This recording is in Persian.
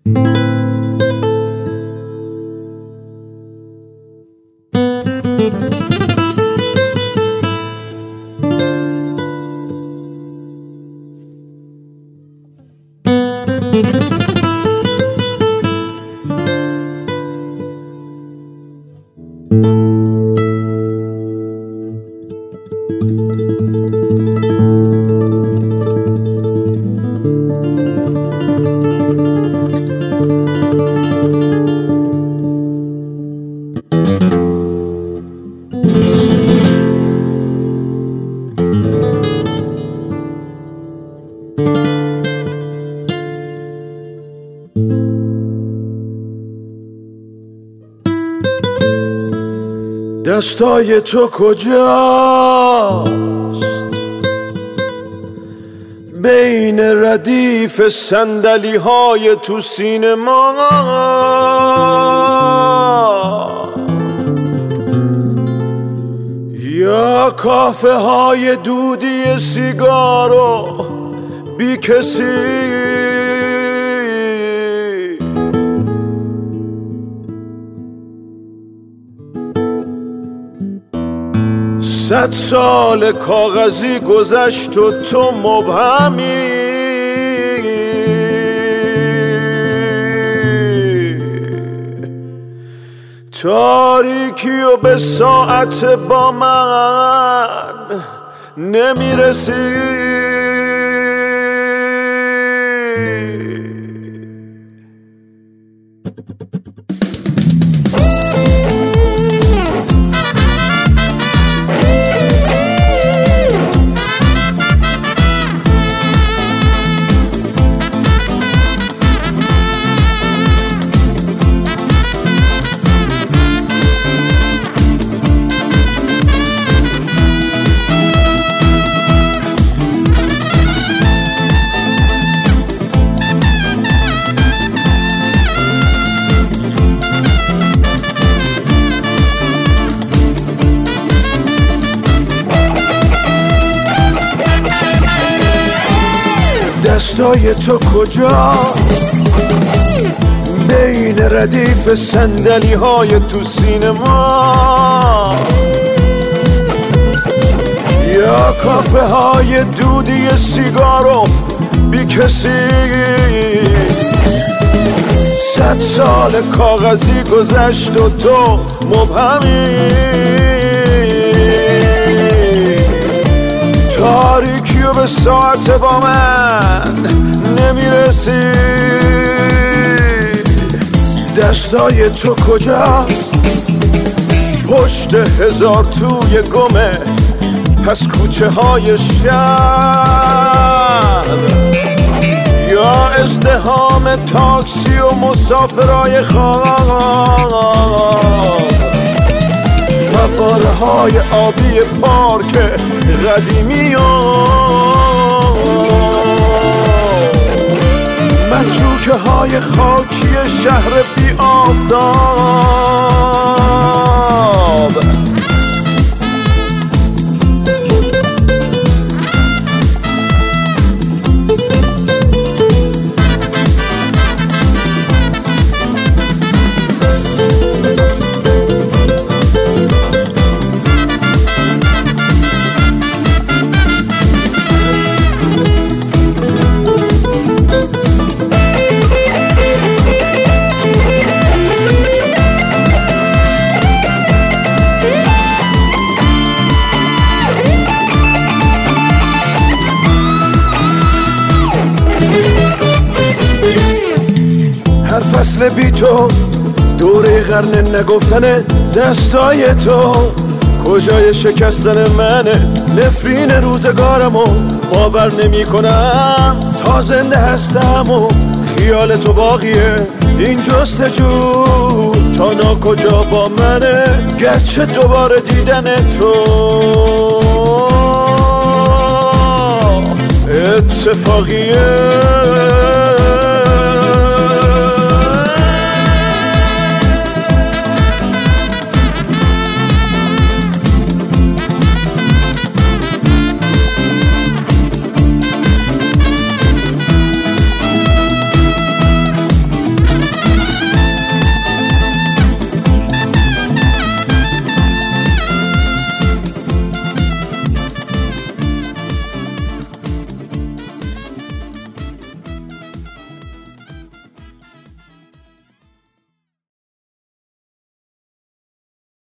دستای تو کجاست بین ردیف صندلی های تو سینما؟ یا کافه های دودی سیگارو بی کسی؟ صد سال کاغذی گذشت و تو مبهمی. تاریکی و به ساعت با من نمیرسی. دستای تو کجاست بین ردیف صندلی های تو سینما؟ یا کافه های دودی سیگارو بی کسی؟ صد سال کاغذی گذشت و تو مبهمی. تاریکی و به ساعت با من نمیرسی. دستای تو کجاست پشت هزار توی گمه پس کوچه های شهر؟ یا ازدحام تاکسی و مسافرای خواب؟ فواره های آبی پارک قدیمی و متروکه های خاکی شهر بی آفتاب. هر فصل بی تو دوره قرن نگفتن دستای تو کجای شکستن منه. نفرین روزگارمو باور نمی کنم تا زنده هستم و خیال تو باقیه. این جستجو تا ناکجا با منه گرچه دوباره دیدن تو اتفاقیه.